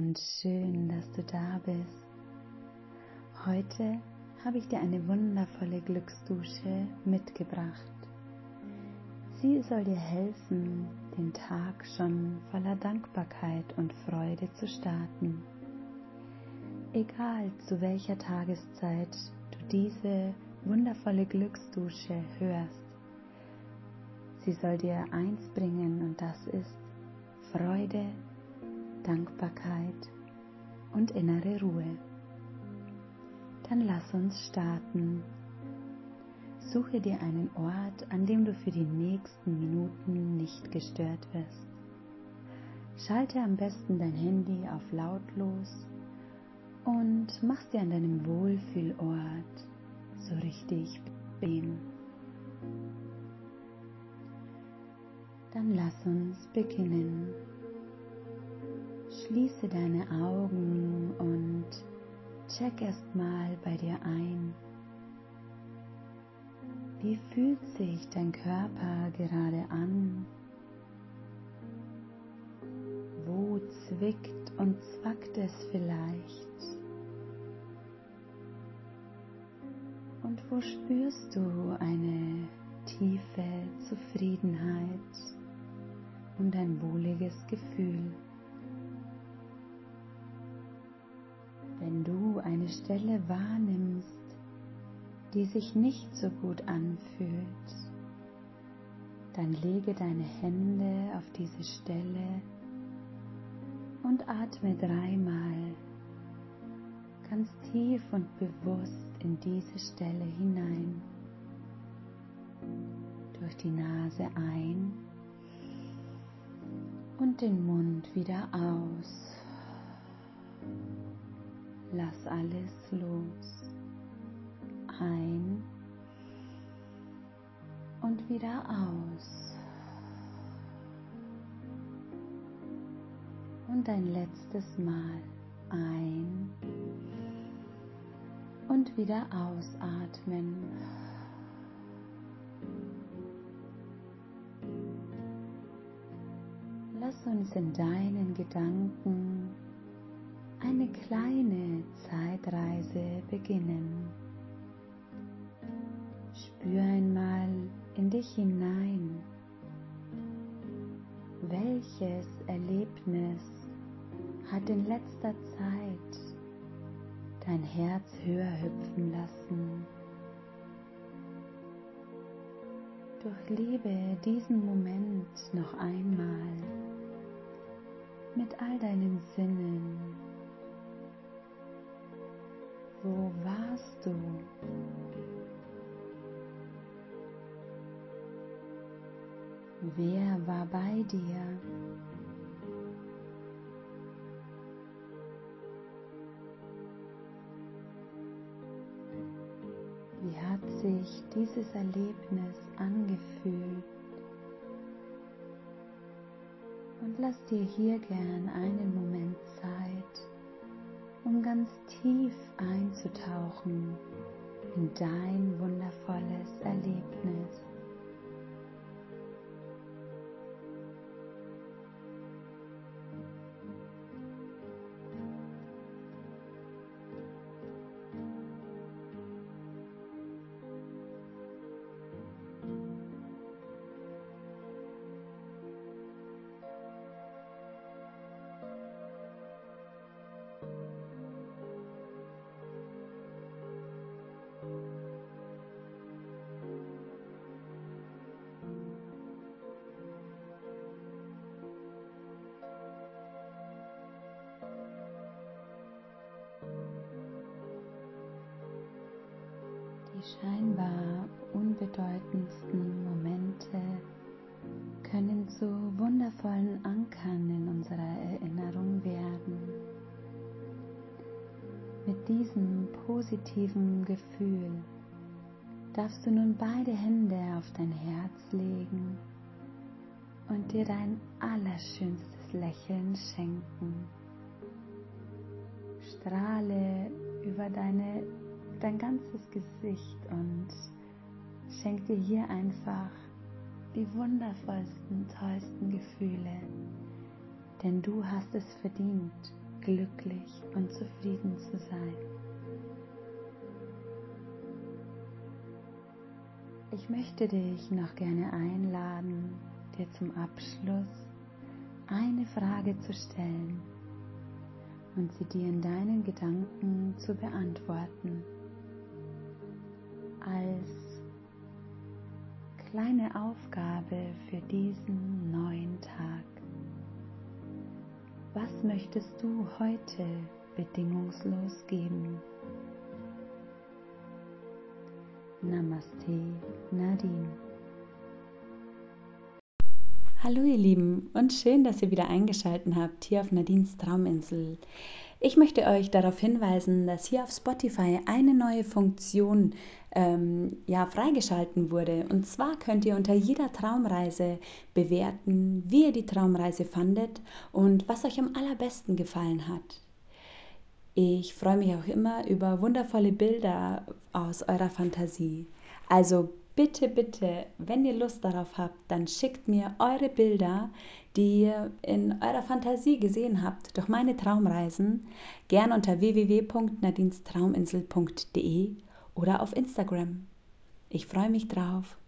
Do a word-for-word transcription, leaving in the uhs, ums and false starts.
und schön, dass du da bist. Heute habe ich dir eine wundervolle Glücksdusche mitgebracht. Sie soll dir helfen, den Tag schon voller Dankbarkeit und Freude zu starten. Egal zu welcher Tageszeit du diese wundervolle Glücksdusche hörst, sie soll dir eins bringen, und das ist Freude, Dankbarkeit und innere Ruhe. Dann lass uns starten. Suche dir einen Ort, an dem du für die nächsten Minuten nicht gestört wirst. Schalte am besten dein Handy auf lautlos und mach dir an deinem Wohlfühlort so richtig bequem. Dann lass uns beginnen. Schließe deine Augen und check erstmal bei dir ein. Wie fühlt sich dein Körper gerade an? Wo zwickt und zwackt es vielleicht? Und wo spürst du eine tiefe Zufriedenheit und ein wohliges Gefühl? Wenn du eine Stelle wahrnimmst, die sich nicht so gut anfühlt, dann lege deine Hände auf diese Stelle und atme dreimal ganz tief und bewusst in diese Stelle hinein. Durch die Nase ein und den Mund wieder aus. Lass alles los. Ein und wieder aus. Und ein letztes Mal ein und wieder ausatmen. Lass uns in deinen Gedanken eine kleine Zeitreise beginnen. Spür einmal in dich hinein. Welches Erlebnis hat in letzter Zeit dein Herz höher hüpfen lassen? Durchlebe diesen Moment noch einmal mit all deinen Sinnen. Wo warst du? Wer war bei dir? Wie hat sich dieses Erlebnis angefühlt? Und lass dir hier gern einen Moment Zeit, um ganz tief einzutauchen in dein wundervolles Erlebnis. Die scheinbar unbedeutendsten Momente können zu wundervollen Ankern in unserer Erinnerung werden. Mit diesem positiven Gefühl darfst du nun beide Hände auf dein Herz legen und dir dein allerschönstes Lächeln schenken. Strahle über deine dein ganzes Gesicht und schenk dir hier einfach die wundervollsten, tollsten Gefühle, denn du hast es verdient, glücklich und zufrieden zu sein. Ich möchte dich noch gerne einladen, dir zum Abschluss eine Frage zu stellen und sie dir in deinen Gedanken zu beantworten. Als kleine Aufgabe für diesen neuen Tag. Was möchtest du heute bedingungslos geben? Namaste, Nadine. Hallo ihr Lieben und schön, dass ihr wieder eingeschaltet habt hier auf Nadines Trauminsel. Ich möchte euch darauf hinweisen, dass hier auf Spotify eine neue Funktion ähm, ja, freigeschalten wurde. Und zwar könnt ihr unter jeder Traumreise bewerten, wie ihr die Traumreise fandet und was euch am allerbesten gefallen hat. Ich freue mich auch immer über wundervolle Bilder aus eurer Fantasie. Also bitte, bitte, wenn ihr Lust darauf habt, dann schickt mir eure Bilder, die ihr in eurer Fantasie gesehen habt, durch meine Traumreisen, gern unter w w w punkt nadines trauminsel punkt de oder auf Instagram. Ich freue mich drauf.